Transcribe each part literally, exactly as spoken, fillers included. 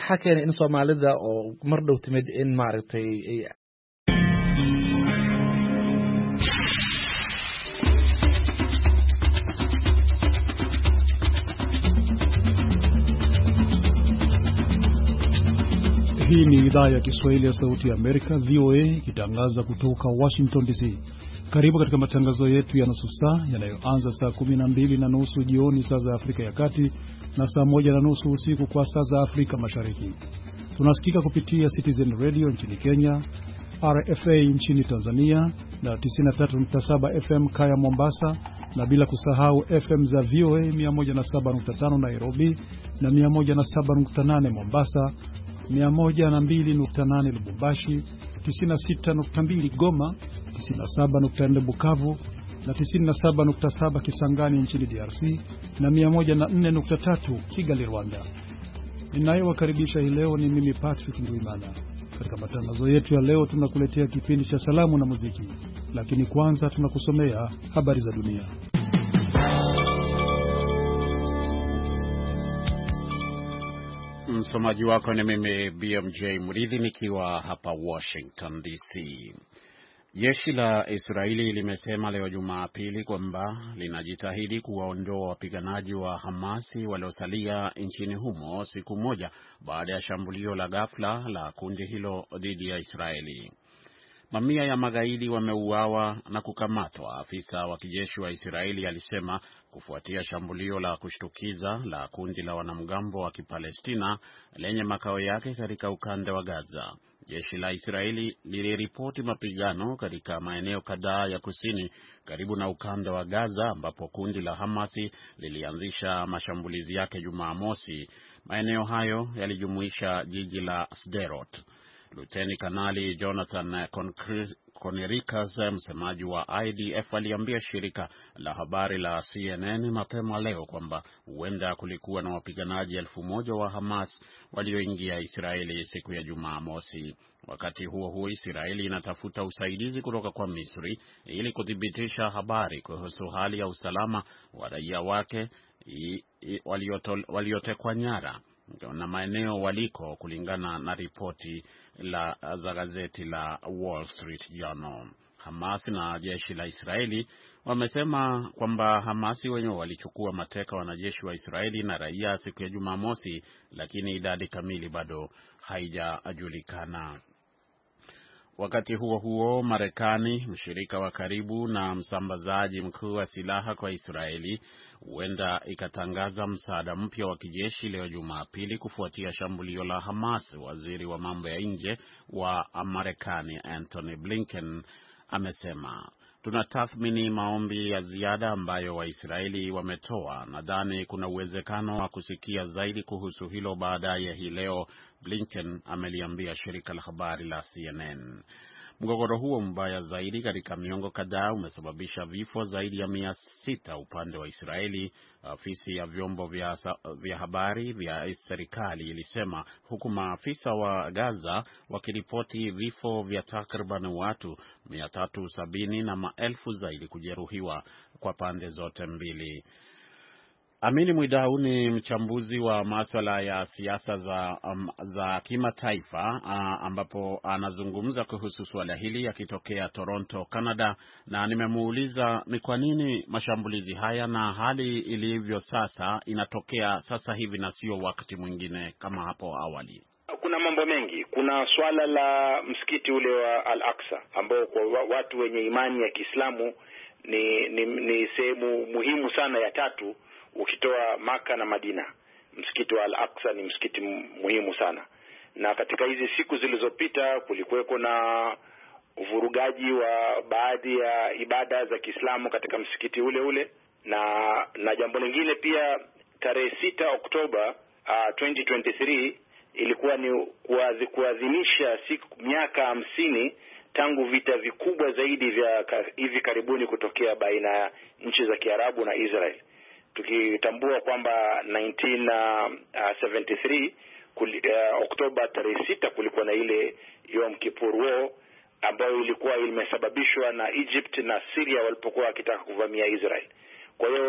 maxaa keenay in Soomaalida oo mar dhow timid in maaragtay Hii ni idhaa ya Kiswahili ya Sauti ya Amerika V O A ikitangaza kutoka Washington D C. Karibu katika matangazo yetu ya nusu saa yanayoanza saa kumi na mbili na nusu jioni saa za Afrika ya Kati na saa moja na nusu usiku kwa saa za Afrika Mashariki. Tunasikika kupitia Citizen Radio nchini Kenya, R F A nchini Tanzania na tisini na tatu nukta saba F M Kaya Mombasa, na bila kusahau F M za V O A mia moja na saba nukta tano Nairobi na mia moja na saba nukta nane Mombasa, mia moja na mbili nukta nane Lubumbashi, tisini na sita nukta mbili Goma, tisini na saba nukta nne Bukavu na tisini na saba nukta saba Kisangani nchini D R C na mia moja na nne nukta tatu Kigali Rwanda. Ninayewakaribisha hii leo ni mimi Patrick Nduimana. Katika matangazo yetu ya leo tunakuletea kipindi cha salamu na muziki, lakini kwanza tunakusomea habari za dunia. Msomaji wako ni mimi B M J Mridhi nikiwa hapa Washington D C. Jeshi la Israeli limesema leo Jumapili kwamba linajitahidi kuwaondoa wapiganaji wa Hamasi waliosalia nchini humo siku moja baada ya shambulio la ghafla la kundi hilo dhidi ya Israeli. Mamia ya magaidi wameuawa na kukamatwa, afisa wa kijeshi wa Israeli alisema, kufuatia shambulio la kushtukiza la kundi la wanamgambo wa Kipalestina lenye makao yake katika ukanda wa Gaza. Jeshi la Israeli liliripoti mapigano katika maeneo kadhaa ya kusini karibu na ukanda wa Gaza ambapo kundi la Hamasi lilianzisha mashambulizi yake Jumamosi. Maeneo hayo yalijumuisha jiji la Sderot. Luteni Kanali Jonathan Conerikas, msemaji wa I D F, aliambia shirika la habari la C N N mapema leo kwamba huenda kulikuwa na wapiganaji elfu moja wa Hamas walioingia Israeli siku ya Jumamosi. Wakati huo huo, Israeli inatafuta usaidizi kutoka kwa Misri ili kuthibitisha habari kuhusu hali ya usalama wa raia wake waliotekwa nyara na maeneo waliko, kulingana na ripoti la za gazeti la Wall Street Journal. Hamas na jeshi la Israeli wamesema kwamba Hamasi wenyewe walichukua mateka wanajeshi wa Israeli na raia siku ya Jumamosi, lakini idadi kamili bado haijajulikana. Wakati huo huo, Marekani, mshirika wa karibu na msambazaji mkuu wa silaha kwa Israeli, huenda ikatangaza msaada mpya wa kijeshi leo Jumapili kufuatia shambulio la Hamas. Waziri wa mambo ya nje wa Marekani Antony Blinken amesema, tunatathmini maombi ya ziada ambayo Waisraeli wametoa. Nadhani kuna uwezekano wa kusikia zaidi kuhusu hilo baadaye hii leo, Blinken ameliambia shirika la habari la C N N. Mgogoro huo mbaya zaidi katika miongo kadhaa umesababisha vifo zaidi ya mia sita upande wa Israeli, afisi ya vyombo vya, vya habari vya serikali ilisema, huku maafisa wa Gaza wakiripoti vifo vya takriban watu mia tatu sabini na maelfu zaidi kujeruhiwa kwa pande zote mbili. Amini Mwidau ni mchambuzi wa masuala ya siasa za, um, za kimataifa uh, ambapo anazungumza kuhusu swala hili akitokea Toronto, Canada, na nimemuuliza ni kwa nini mashambulizi haya na hali ilivyo sasa inatokea sasa hivi na sio wakati mwingine kama hapo awali. Kuna mambo mengi. Kuna swala la msikiti ule wa Al-Aqsa ambao kwa watu wenye imani ya Kiislamu ni, ni, ni sehemu muhimu sana ya tatu ukitoa Maka na Madina. Msikiti wa Al-Aqsa ni msikiti muhimu sana, na katika hizi siku zilizopita kulikuweko na uvurugaji wa baadhi ya ibada za Kiislamu katika msikiti ule ule, na na jambo lingine pia, tarehe sita Oktoba uh, twenty twenty-three ilikuwa ni kuadhimisha siku miaka hamsini tangu vita vikubwa zaidi vya hivi karibuni kutokea baina ya nchi za Kiarabu na Israel. Tukitambua kwamba nineteen seventy-three kuli, uh, Oktoba tarehe sita kulikuwa na ile Yom Kippur War ambayo ilikuwa imesababishwa na Egypt na Syria walipokuwa wakitaka kuvamia Israel. Kwa hiyo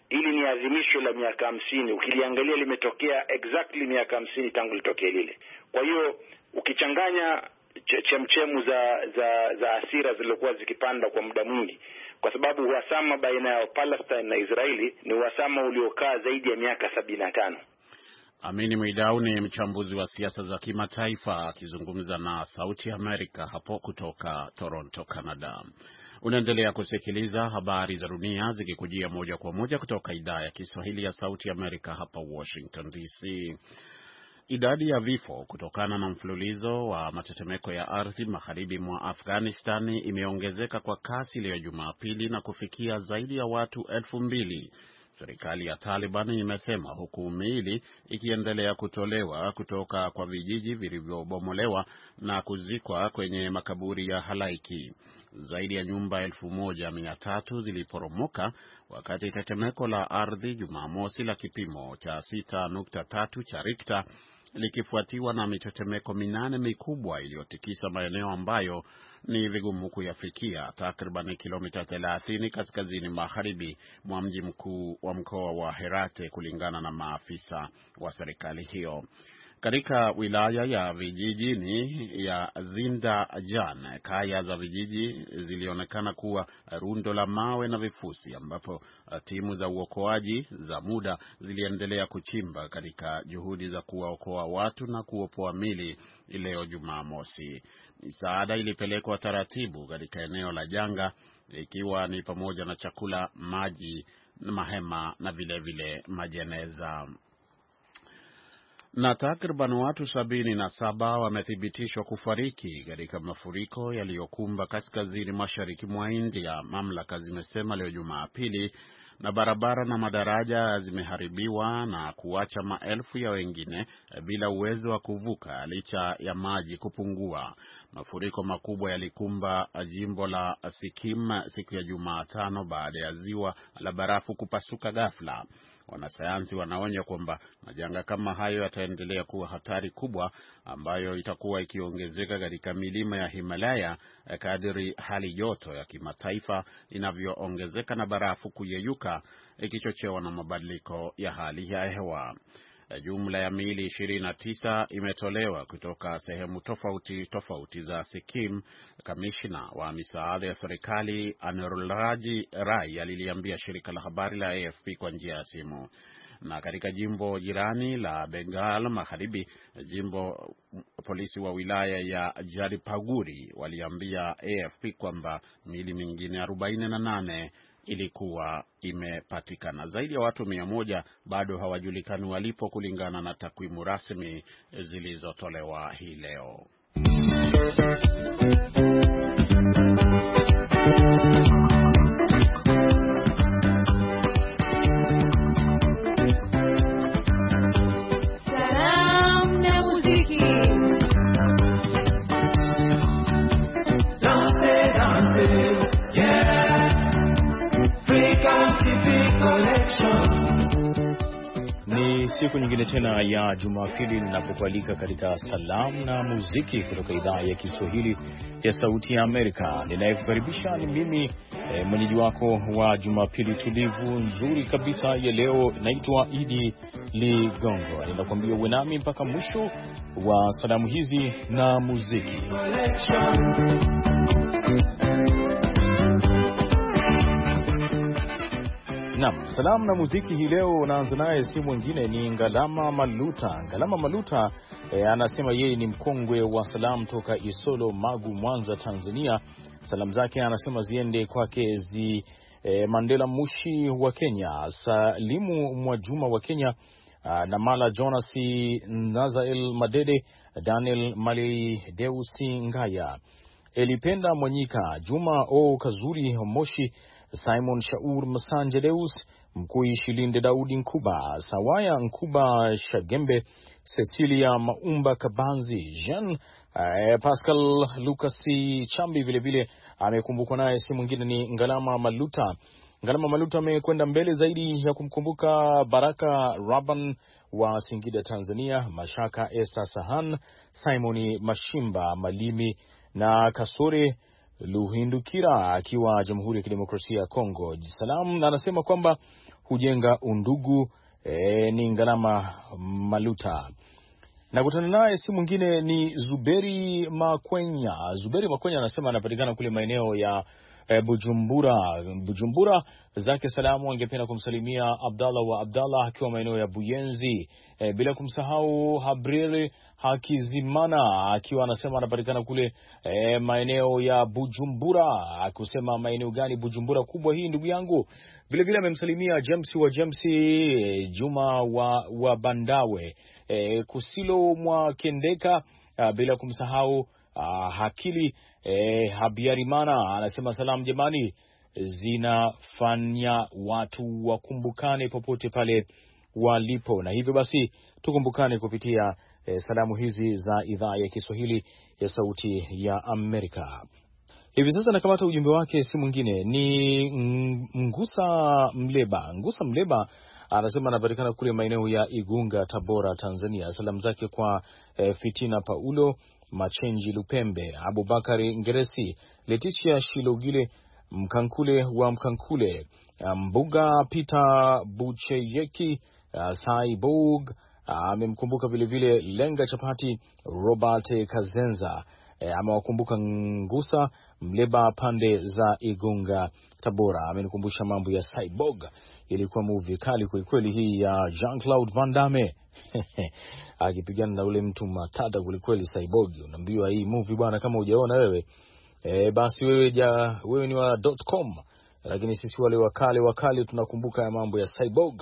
Hili ni adhimisho la miaka hamsini. Ukiliangalia limetokea exactly miaka hamsini tangu litokee lile. Kwa hiyo ukichanganya chemchemu za za za hasira zilizokuwa zikipanda kwa muda mwingi, kwa sababu uhasama baina ya Palestine na Israeli ni uhasama uliokaa zaidi ya miaka sabini na tano. Amini Mwidau ni mchambuzi wa siasa za kimataifa akizungumza na Sauti ya Amerika hapo kutoka Toronto, Canada. Unaendelea kusikiliza habari za dunia zikikujia moja kwa moja kutoka idhaa ya Kiswahili ya Sauti ya Amerika hapa Washington D C. Idadi ya vifo kutokana na mfululizo wa matetemeko ya ardhi magharibi mwa Afghanistan imeongezeka kwa kasi leo Jumapili na kufikia zaidi ya watu elfu mbili. Serikali ya Taliban imesema, huku miili ikiendelea kutolewa kutoka kwa vijiji vilivyobomolewa na kuzikwa kwenye makaburi ya halaiki. Zaidi ya nyumba elfu moja mia tatu ziliporomoka wakati tetemeko la ardhi Jumamosi la kipimo cha sita nukta tatu cha Richter likifuatiwa na mitetemeko minane mikubwa iliyotikisa maeneo ambayo ni vigumu kuyafikia, takriban kilomita thelathini kaskazini magharibi mwa mji mkuu wa mkoa wa Herat, kulingana na maafisa wa serikali hiyo. Katika wilaya ya vijijini ya Zindajan, kaya za vijiji zilionekana kuwa rundo la mawe na vifusi, ambapo timu za uokoaji za muda ziliendelea kuchimba katika juhudi za kuwaokoa watu na kuopoa mili leo Jumamosi. Misaada ilipelekwa taratibu katika eneo la janga, ikiwa ni pamoja na chakula, maji, mahema na vile vile majeneza. Na takriban watu sabini na saba wamethibitishwa kufariki katika mafuriko yaliyokumba kaskazini mashariki mwa India, mamlaka zimesema leo Jumapili, na barabara na madaraja zimeharibiwa na kuacha maelfu ya wengine bila uwezo wa kuvuka licha ya maji kupungua. Mafuriko makubwa yalikumba jimbo la Sikkim siku ya Jumatano baada ya ziwa la barafu kupasuka ghafla. Wanasayansi wanaonya kwamba majanga kama hayo yataendelea kuwa hatari kubwa ambayo itakuwa ikiongezeka katika milima ya Himalaya kadiri hali joto ya kimataifa inavyoongezeka na barafu kuyeyuka, ikichochewa na mabadiliko ya hali ya hewa. Jumla ya miili ishirini na tisa imetolewa kutoka sehemu tofauti tofauti za Sikkim. Kamishna wa misaada ya serikali Anurraji Rai aliliambia shirika la habari la A F P kwa njia ya simu. Na katika jimbo jirani la Bengal Magharibi, jimbo polisi wa wilaya ya Jalpaiguri waliambia A F P kwamba miili mingine arobaini na nane ilikuwa imepatikana. Zaidi ya watu mia moja bado hawajulikani walipo, kulingana na takwimu rasmi zilizotolewa hii leo. Ni siku nyingine tena ya Jumapili ninapokualika katika salamu na muziki kutoka idhaa ya Kiswahili ya Sauti ya Amerika. Ninayekukaribisha ni mimi e, mwenyeji wako wa Jumapili tulivu nzuri kabisa ya leo. Naitwa Idi Ligongo. Ninakwambia uwe nami mpaka mwisho wa salamu hizi na muziki. Naam, salamu na muziki hii leo naanza naye, si mwingine ni Ngalama Maluta. Ngalama Maluta e, anasema yeye ni mkongwe wa salamu toka Isolo, Magu, Mwanza, Tanzania. Salamu zake anasema ziende kwake zi e, Mandela Mushi wa Kenya, Salimu Mwajuma wa Kenya, a, Namala Jonasi, Nazael Madede, Daniel Malei, Deusi Ngaya, Elipenda Mwanyika, Juma O Kazuri Moshi, Simon Shaur Masanje Deus, Mkui Shilinde Daudi Nkuba, Sawaya Nkuba Shagembe, Cecilia Maumba Kabanzi, Jean uh, Pascal Lucasi Chambi vile vile amekumbukwa naye, si mwingine ni Ngalama Maluta. Ngalama Maluta amekwenda mbele zaidi ya kumkumbuka Baraka Raban wa Singida Tanzania, Mashaka Esther Sahan, Simoni Mashimba Malimi na Kasore Luhindukira akiwa Jamhuri ya Kidemokrasia ya Kongo. Salamu anasema kwamba hujenga undugu. E, ni Ngalama Maluta. Na kutana naye si mwingine ni Zuberi Makwenya. Zuberi Makwenya anasema anapatikana kule maeneo ya e, Bujumbura. Bujumbura zake salamu angependa kumsalimia Abdallah wa Abdallah akiwa maeneo ya Buyenzi. E, bila kumsahau Habrele Hakizimana akiwa anasema anapatikana kule e, maeneo ya Bujumbura. Akusema maeneo gani Bujumbura kubwa hii ndugu yangu. Vile vile amemsalimia James wa James, e, Juma wa, wa Bandawe, e, Kusilo mwa Kendeka, a, bila kumsahau a, Hakili e, Habiarimana. Anasema salamu jamani zinafanya watu wakumbukane popote pale walipo, na hivyo basi tukumbukane kupitia e, salamu hizi za idhaa ya Kiswahili ya Sauti ya Amerika. Hivi sasa nakamata ujumbe wake, si mwingine ni Ngusa Mleba. Ngusa Mleba anasema anapatikana kule maeneo ya Igunga, Tabora, Tanzania. Salamu zake kwa e, Fitina Paulo, Machenji Lupembe, Abubakari Ngeresi, Leticia Shilogile, Mkankule wa Mkankule, Mbuga Peter Bucheyeki, Saibog amemkumbuka vile vile Lenga Chapati, Robert Kazenza. E, amewakumbuka Ngusa Mleba pande za Igunga, Tabora. Amenikumbusha mambo ya Cyborg, ilikuwa movie kali kweli kweli hii ya Jean-Claude Van Damme akipigana na ule mtu matata kweli kweli Cyborg. Unaambiwa hii movie bwana, kama hujaona wewe e, basi wewe ja wewe ni wa .com, lakini sisi wale wakale wakale tunakumbuka ya mambo ya Cyborg.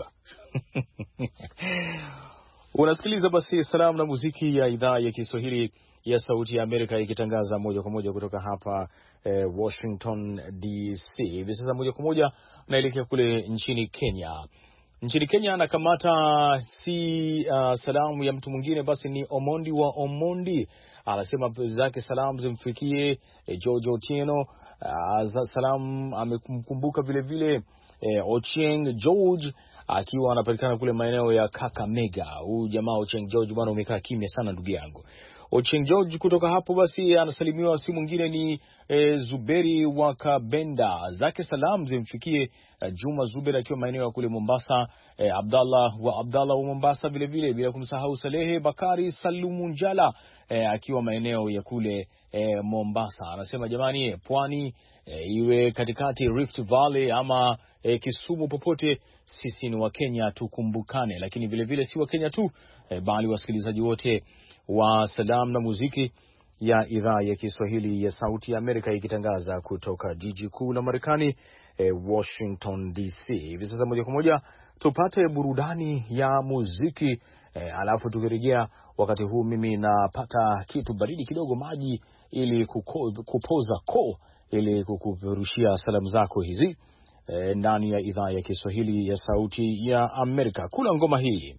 Unasikiliza basi salamu na muziki ya idhaa ya Kiswahili ya Sauti ya Amerika ikitangaza moja kwa moja kutoka hapa eh, Washington D C. Hivi sasa moja kwa moja naelekea kule nchini Kenya. Nchini Kenya anakamata si uh, salamu ya mtu mwingine, basi ni Omondi wa Omondi. Anasema zake salamu zimfikie eh, George Otieno. Uh, salamu amemkumbuka vile vile eh, Ochieng George akiwa anapatikana kule maeneo ya Kakamega. Huyu jamaa Ochieng George bwana, umekaa kimya sana ndugu yangu. Ochieng George kutoka hapo basi anasalimiwa si mwingine ni e, Zuberi wa Kabenda. Zake salamu zimfikie e, Juma Zuberi akiwa maeneo ya kule Mombasa, e, Abdallah wa Abdallah wa Mombasa vile vile, bila kumsahau Salehe Bakari Salumu Njala e, akiwa maeneo ya kule e, Mombasa. Anasema jamani, pwani e, iwe katikati Rift Valley ama e, Kisumu, popote sisi ni wa Kenya, tukumbukane. Lakini vile vile si wa Kenya tu e, bali wasikilizaji wote wa salamu na muziki ya idhaa ya Kiswahili ya Sauti ya Amerika ikitangaza kutoka jiji kuu la Marekani, eh, Washington D C. Hivi sasa moja kwa moja tupate burudani ya muziki, eh, alafu tukirejea wakati huu mimi napata kitu baridi kidogo, maji ili kuko, kupoza ko ili kukuperushia salamu zako hizi eh, ndani ya idhaa ya Kiswahili ya Sauti ya Amerika. Kula ngoma hii.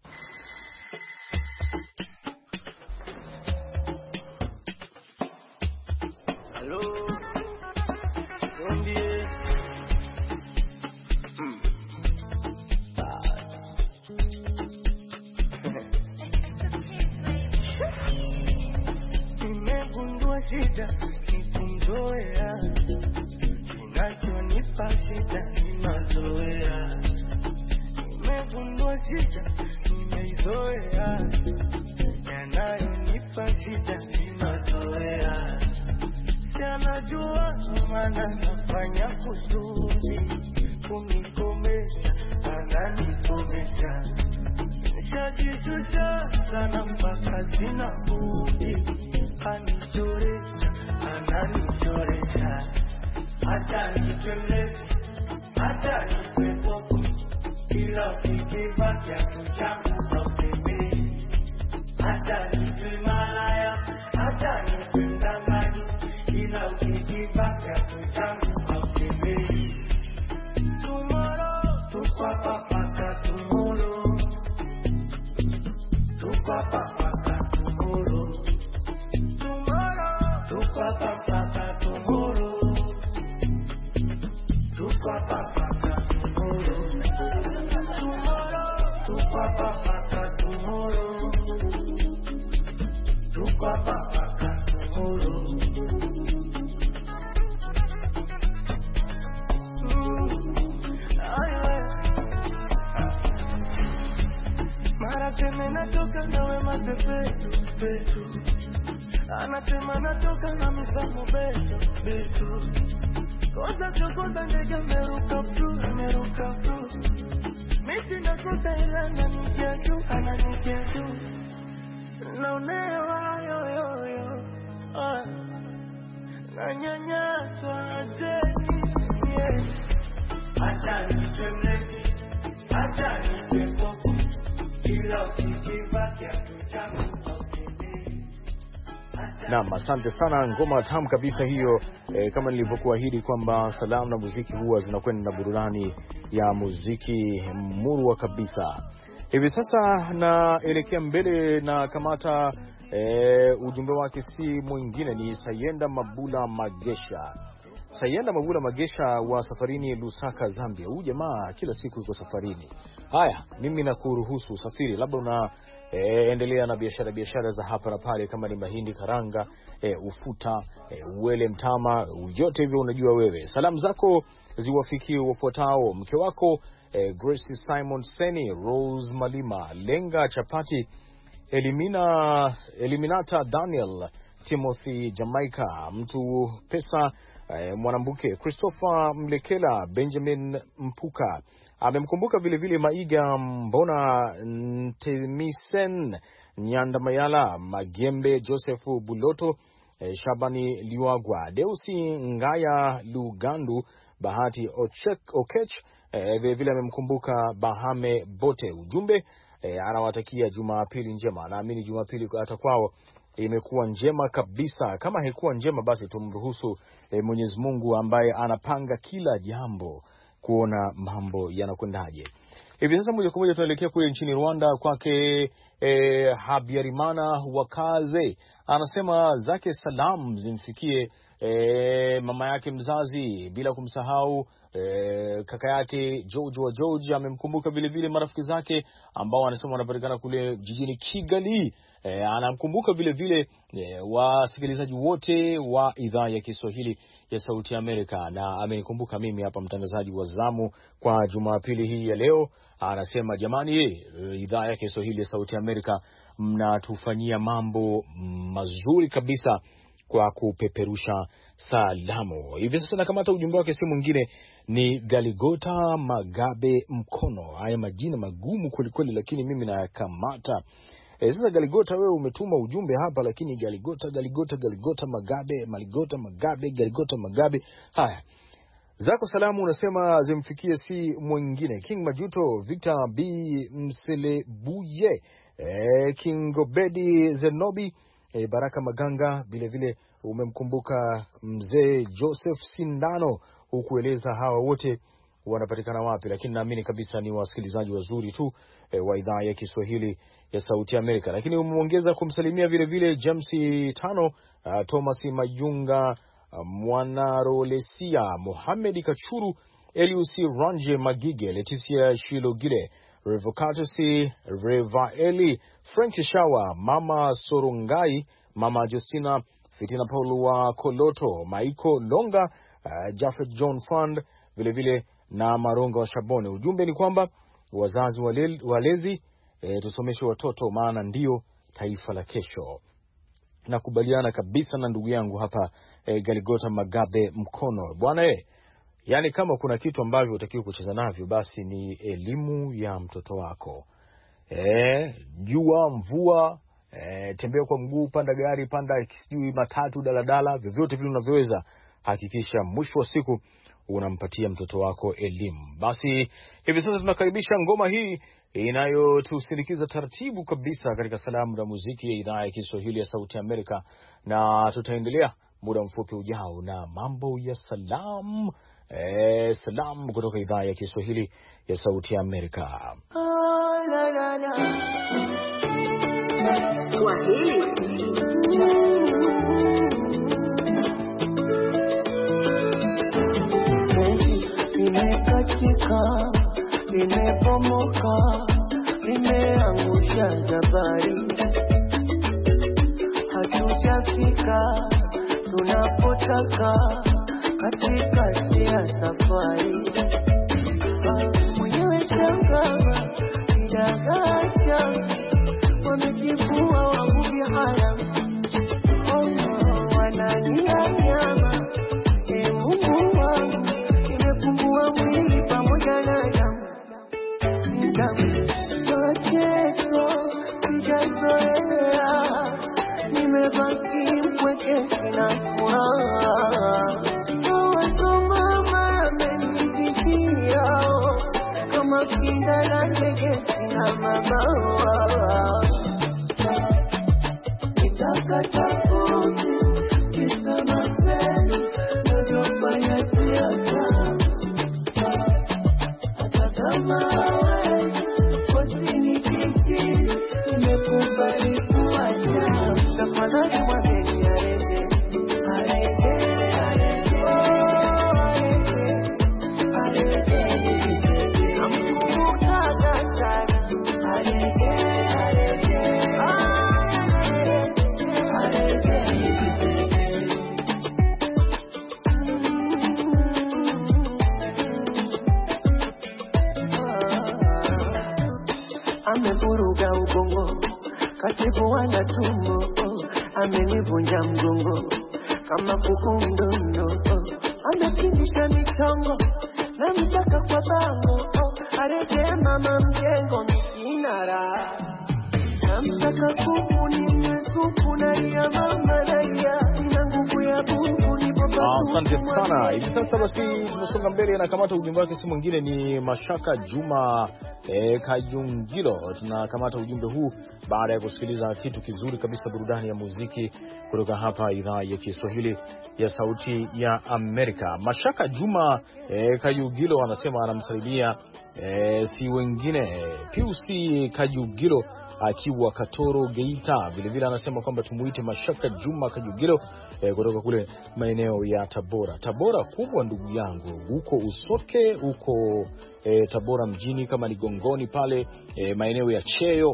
Shida nikumzoea, kinachonipa shida ninazoea. Nimegundua shida nimeizoea, yanayonipa shida ninazoea. Yanajua maana nafanya kusudi kunikomesha, ananikomesha. Nishajishusha sana mpaka sina budi, anichoresha, ananichoresha. Acha nichele, acha nipepo, kila ukibaki akuchangu kauteme. Acha nipe malaya, acha nipe mdanganyi, kila ukibaki akuchangu kauteme. Tomorrow, tukwa papaka tomorrow, tukwa papaka tomorrow. Tukwa papaka tomorrow, tukwa papaka tomorrow, tukwa papaka tomorrow, tukwa papaka tomorrow. Anasema natoka nawe mapepe petu, anasema natoka na misamu beto betu. Koza chokoza ndege meruka pru, meruka pru. Miti na kota ila na nikia tu, ananikia tu. Naonewa yo yo yo, ah. Nanyanyaswa ajeni, yeah. Acha nitwe mleti, acha nitwe popo. Kila ukikibaki atuchamu Naam, asante sana, ngoma tamu kabisa hiyo. E, kama nilivyokuahidi kwamba salamu na muziki huwa zinakwenda na burudani ya muziki murwa kabisa. Hivi sasa naelekea mbele na kamata e, ujumbe wake si mwingine ni Sayenda Mabula Magesha. Sayenda Mabula Magesha wa safarini Lusaka, Zambia. Huyu jamaa kila siku yuko safarini. Haya, mimi nakuruhusu usafiri, labda una E, endelea na biashara biashara za hapa na pale, kama ni mahindi, karanga, e, ufuta, e, uwele, mtama, yote hivyo unajua wewe. Salamu zako ziwafikie wafuatao: mke wako e, Grace Simon Seni, Rose Malima, Lenga Chapati, Elimina Eliminata Daniel, Timothy Jamaica, Mtu Pesa, e, Mwanambuke, Christopher Mlekela, Benjamin Mpuka. Amemkumbuka vile vile Maiga Mbona, Ntemisen Nyanda Mayala, Magembe Joseph Buloto, eh, Shabani Liwagwa, Deusi Ngaya Lugandu, Bahati Ochek, Okech. eh, vile vile amemkumbuka Bahame Bote. Ujumbe eh, anawatakia Jumapili njema. Naamini Jumapili hata kwao imekuwa njema kabisa. Kama haikuwa njema basi tumruhusu eh, Mwenyezi Mungu ambaye anapanga kila jambo kuona mambo yanakwendaje. Hivi sasa moja kwa moja tunaelekea kule nchini Rwanda kwake e, Habyarimana Wakaze. Anasema zake salam zimfikie e, mama yake mzazi, bila kumsahau e, kaka yake George wa George. Amemkumbuka vile vile marafiki zake ambao anasema wanapatikana kule jijini Kigali. E, anamkumbuka vile vile e, wasikilizaji wote wa idhaa ya Kiswahili ya Sauti ya Amerika, na amenikumbuka mimi hapa mtangazaji wa zamu kwa Jumapili hii ya leo. Anasema jamani, e, idhaa ya Kiswahili ya Sauti ya Amerika mnatufanyia mambo mazuri kabisa kwa kupeperusha salamu. Hivi sasa nakamata ujumbe wake, si mwingine ni Galigota Magabe Mkono. Haya majina magumu kweli kweli, lakini mimi nayakamata. E, sasa Galigota, wewe umetuma ujumbe hapa, lakini Galigota Galigota Galigota Magabe Maligota Magabe Galigota Magabe. Haya, zako salamu unasema zimfikie si mwingine King Majuto, Victor B Mselebuye, e, King Obedi Zenobi, e, Baraka Maganga. Vile vile umemkumbuka mzee Joseph Sindano, hukueleza hawa wote wanapatikana wapi, lakini naamini kabisa ni wasikilizaji wazuri tu e, wa idhaa ya Kiswahili ya Sauti ya Amerika. Lakini umeongeza kumsalimia vile vile James Tano, uh, Thomas Majunga, uh, Mwanarolesia, Mohamed Kachuru, Eliusi Ranje Magige, Leticia Shilogile, Revocatus Revaeli, Frank Shawa, Mama Sorongai, Mama Justina Fitina, Paul wa Koloto, Maiko Longa, uh, Jafet John Fund, vile vile na Maronga wa Shabone. Ujumbe ni kwamba wazazi wale, walezi e, tusomeshe watoto, maana ndio taifa la kesho. Nakubaliana kabisa na ndugu yangu hapa e, Galigota Magabe Mkono. Bwana eh, yani kama kuna kitu ambavyo utakiwa kucheza navyo basi ni elimu ya mtoto wako. Eh, jua, mvua, e, tembea kwa mguu, panda gari, panda sijui matatu, daladala, vyovyote vile unavyoweza, hakikisha mwisho wa siku unampatia mtoto wako elimu. Basi hivi sasa tunakaribisha ngoma hii inayotusindikiza taratibu kabisa katika salamu na muziki ya idhaa ya Kiswahili ya Sauti ya Amerika, na tutaendelea muda mfupi ujao na mambo ya salamu eh, salamu kutoka idhaa ya Kiswahili ya Sauti ya Amerika. Oh, la, la, la. Swahili. Nimekatika, nimepomoka, nimeangusha jabari, hatujafika tunapotaka katikati ya safari. Mwenyewe changama, wanagacha wamejivua wavuvi haramu. Oh no, wanania nyama. E Mungu wangu, nimekumbua mwili pamoja na damu. Mateso sijazoea, nimebaki mpweke sina furaha. Mawazo mama amenipitia, kama kinda la ndege sina mabawa. Nitakata kote kisa mapenzi navyofanya siasa. Hata kama hawezi wasinipitie, nimekubali kuacha. Tafadhali mwambeni arejee, arejee, arejee, arejee, namkumbukaga sana. Arejee, arejee, amevuruga ubongo, katibu wana tumbo, amenivunja mgongo kama kuku mdondo, amepindisha michongo na mtaka kwa bango. Arejee mama mjengo misinara, namtaka kuku nimesuku na ya mama na ya ina nguvu ya bungu nipo. Asante sana. Hivi sasa basi tunasonga mbele na kamata ujumbe wake, si mwingine ni Mashaka Juma e, Kayungilo. Tunakamata ujumbe huu baada ya kusikiliza kitu kizuri kabisa, burudani ya muziki kutoka hapa idhaa ya Kiswahili ya Sauti ya Amerika. Mashaka Juma e, Kayungilo anasema anamsaidia e, si wengine Piusi Kayungilo akiwa Katoro Geita. Vile vile anasema kwamba tumuite Mashaka Juma Kayungilo e, kutoka kule maeneo ya Tabora. Tabora kubwa ndugu yangu, huko Usoke, huko e, Tabora mjini, kama ni Gongoni pale e, maeneo ya Cheyo.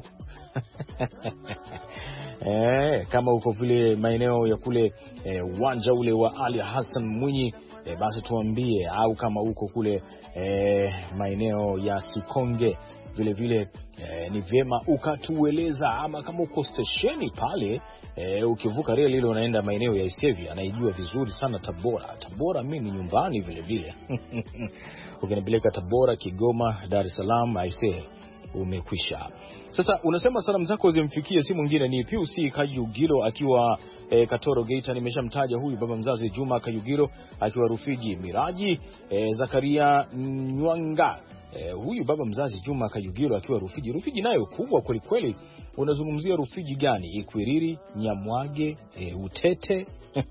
E, kama huko vile maeneo ya kule e, uwanja ule wa Ali Hassan Mwinyi, e, basi tuambie, au kama huko kule e, maeneo ya Sikonge vile vile e, ni vyema ukatueleza, ama kama uko stesheni pale e, ukivuka reli ile unaenda maeneo ya Isevi, anaijua vizuri sana Tabora. Tabora mimi ni nyumbani vile vile. Ukinipeleka Tabora, Kigoma, Dar es Salaam, aise umekwisha. Sasa unasema salamu zako zimfikie, si mwingine ni Piusi Kayungilo akiwa e, Katoro Geita. Nimeshamtaja huyu baba mzazi Juma Kayungilo akiwa Rufiji. Miraji e, Zakaria Nywanga, e, huyu baba mzazi Juma Kayungilo akiwa Rufiji. Rufiji nayo kubwa kweli kweli. Unazungumzia Rufiji gani? Ikwiriri, Nyamwage, e, Utete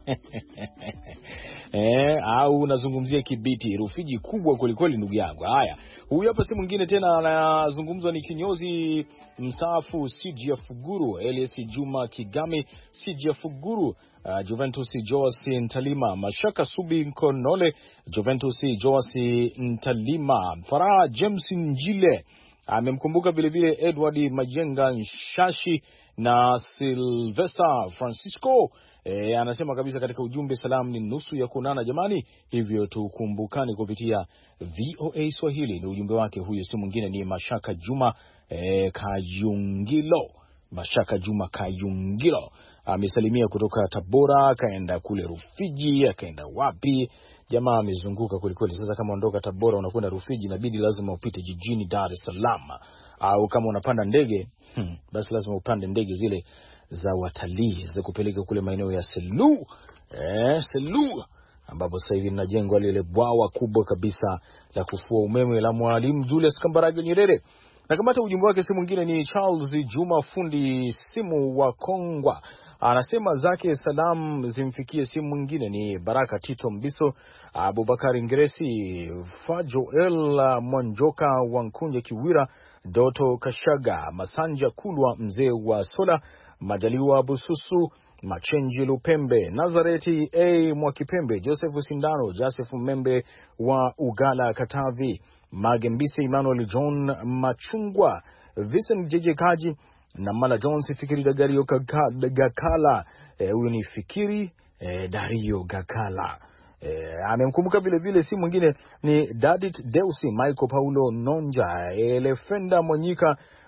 eh, au unazungumzia Kibiti? Rufiji kubwa kweli kweli ndugu yangu. Haya, huyu hapa si mwingine tena anazungumzwa ni kinyozi mstaafu Sijia Fuguru, Elias Juma Kigami, Sijia Fuguru, uh, Juventus Joasi Ntalima, Mashaka Subi Nkonole, Juventus Joasi Ntalima, Farah James Njile. Amemkumbuka vile vile Edward Majenga Nshashi na Sylvester Francisco. E, anasema kabisa katika ujumbe, salamu ni nusu ya kunana jamani, hivyo tukumbukani kupitia V O A Swahili. Ni ujumbe wake huyo, si mwingine ni Mashaka Juma e, Kayungilo. Mashaka Juma Kayungilo amesalimia kutoka Tabora, kaenda kule Rufiji, akaenda wapi? Jamaa amezunguka kweli kweli. Sasa kama ondoka Tabora unakwenda Rufiji, inabidi lazima upite jijini Dar es Salaam, au kama unapanda ndege hmm, basi lazima upande ndege zile za watalii za kupeleka kule maeneo ya Selu, eh Selu, ambapo sasa hivi linajengwa lile bwawa kubwa kabisa la kufua umeme la Mwalimu Julius Kambarage Nyerere. Na kamata ujumbe wake si mwingine ni Charles Juma fundi simu wa Kongwa. Anasema zake salam zimfikie, si mwingine ni Baraka Tito Mbiso, Abubakari Ngeresi, Fajoel Mwanjoka, Wankunja Kiwira, Doto Kashaga, Masanja Kulwa, mzee wa Sola, Majaliwa Bususu, Machenji Lupembe, Nazareti A Mwakipembe, Joseph Sindano, Joseph Membe wa Ugala Katavi, Magembise Emmanuel John Machungwa, Vincent Jeje Kaji na Mala Jones, Fikiri Dagario Gakala, huyu e, ni Fikiri e, Dario Gakala. E, amemkumbuka vile vile si mwingine ni Dadit Deusi, Michael Paulo Nonja, Elefenda Monyika,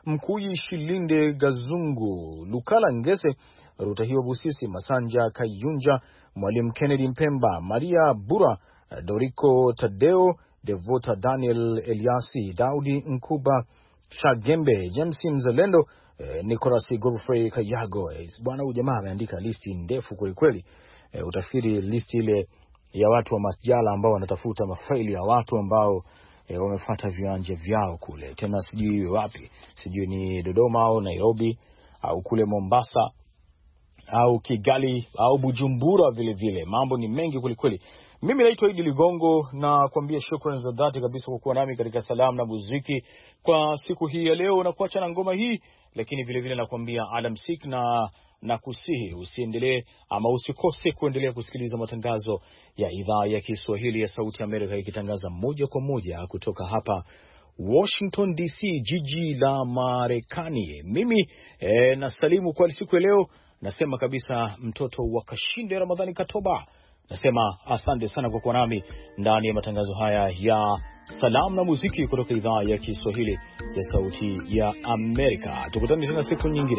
Mkuyi, Shilinde, Gazungu, Lukala, Ngese, Rutahiwa, Busisi, Masanja, Kayunja, Mwalimu Kennedy Mpemba, Maria Bura, Doriko Tadeo, Devota Daniel, Eliasi, Daudi Nkuba, Shagembe, James Mzalendo, eh, Nicolas Godfrey Kayago. Eh, bwana huyu jamaa ameandika listi ndefu kweli kweli. Eh, utafikiri listi ile ya watu wa masjala ambao wanatafuta mafaili ya watu ambao e, wamefuata viwanja vyao kule. Tena sijui wapi, sijui ni Dodoma au Nairobi au kule Mombasa au Kigali au Bujumbura vile vile. Mambo ni mengi kweli kweli. Mimi naitwa Idi Ligongo na kuambia shukrani za dhati kabisa kwa kuwa nami katika salamu na muziki kwa siku hii ya leo, na kuacha na ngoma hii, lakini vile vile nakuambia alamsik na na kusihi usiendelee ama usikose kuendelea kusikiliza matangazo ya idhaa ya Kiswahili ya Sauti ya Amerika ikitangaza moja kwa moja kutoka hapa Washington D C, jiji la Marekani. Mimi e, nasalimu kwa siku ya leo, nasema kabisa mtoto wa Kashinde Ramadhani Katoba, nasema asante sana kwa kuwa nami ndani ya matangazo haya ya salamu na muziki kutoka idhaa ya Kiswahili ya Sauti ya Amerika. Tukutane tena siku nyingine.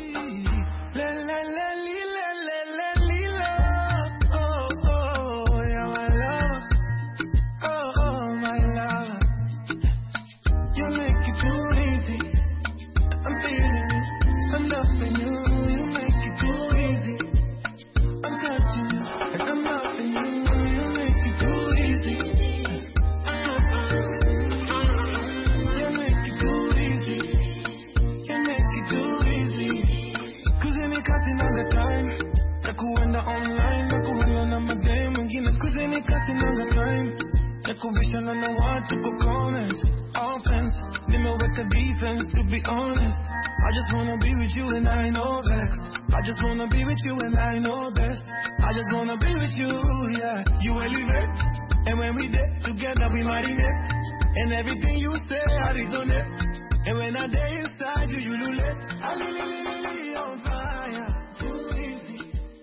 I just wanna be with you and I know vex. I just wanna be with you and I know best. I just wanna be with you, yeah. You elevate, and when we get together we marinate. And everything you say I resonate. And when I day inside you, you lulate. I'm really on fire, too easy.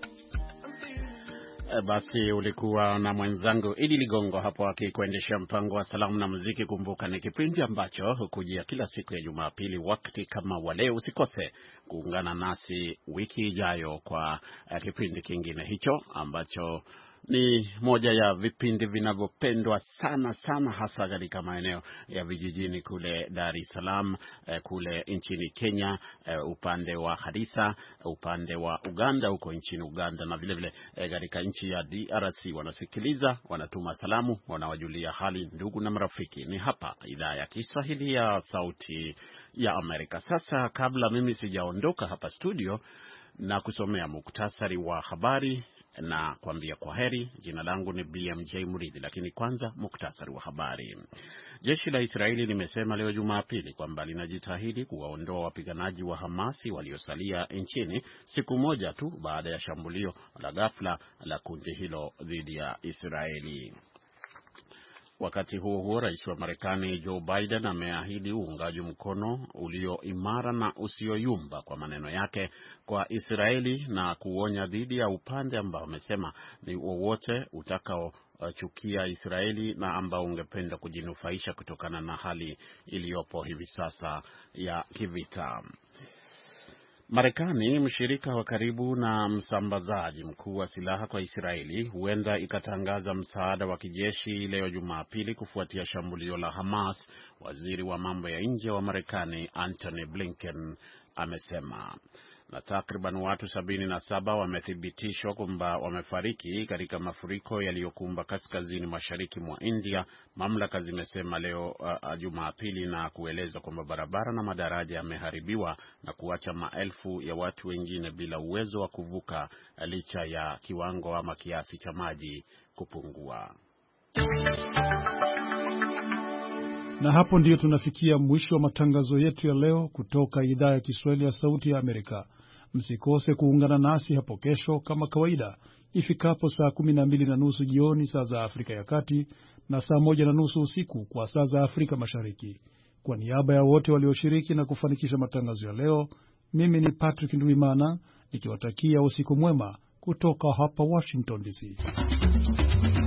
Basi ulikuwa na mwenzangu Idi Ligongo hapo akikuendesha mpango wa salamu na muziki. Kumbuka ni kipindi ambacho hukujia kila siku ya Jumapili wakati kama wale. Usikose kuungana nasi wiki ijayo kwa uh, kipindi kingine hicho ambacho ni moja ya vipindi vinavyopendwa sana sana hasa katika maeneo ya vijijini kule Dar es Salaam, eh, kule nchini Kenya, eh, upande wa Hadisa, upande wa Uganda huko nchini Uganda, na vile vile eh, katika nchi ya D R C wanasikiliza, wanatuma salamu, wanawajulia hali ndugu na marafiki. Ni hapa idhaa ya Kiswahili ya Sauti ya Amerika. Sasa kabla mimi sijaondoka hapa studio na kusomea muktasari wa habari na kuambia kwaheri, jina langu ni B M J Muridhi, lakini kwanza muktasari wa habari. Jeshi la Israeli limesema leo Jumapili kwamba linajitahidi kuwaondoa wapiganaji wa Hamasi waliosalia nchini siku moja tu baada ya shambulio la ghafla la kundi hilo dhidi ya Israeli. Wakati huo huo, rais wa Marekani Joe Biden ameahidi uungaji mkono ulio imara na usioyumba, kwa maneno yake, kwa Israeli na kuonya dhidi ya upande ambao amesema ni wowote utakaochukia Israeli na ambao ungependa kujinufaisha kutokana na hali iliyopo hivi sasa ya kivita. Marekani, mshirika wa karibu na msambazaji mkuu wa silaha kwa Israeli, huenda ikatangaza msaada wa kijeshi leo Jumapili kufuatia shambulio la Hamas, waziri wa mambo ya nje wa Marekani Antony Blinken amesema. Na takriban watu sabini na saba wamethibitishwa kwamba wamefariki katika mafuriko yaliyokumba kaskazini mashariki mwa India, mamlaka zimesema leo uh, Jumapili, na kueleza kwamba barabara na madaraja yameharibiwa na kuacha maelfu ya watu wengine bila uwezo wa kuvuka licha ya kiwango ama kiasi cha maji kupungua. Na hapo ndiyo tunafikia mwisho wa matangazo yetu ya leo kutoka idhaa ya Kiswahili ya Sauti ya Amerika. Msikose kuungana nasi hapo kesho kama kawaida ifikapo saa kumi na mbili na nusu jioni saa za Afrika ya Kati na saa moja na nusu usiku kwa saa za Afrika Mashariki. Kwa niaba ya wote walioshiriki na kufanikisha matangazo ya leo, mimi ni Patrick Ndwimana nikiwatakia usiku mwema kutoka hapa Washington D C.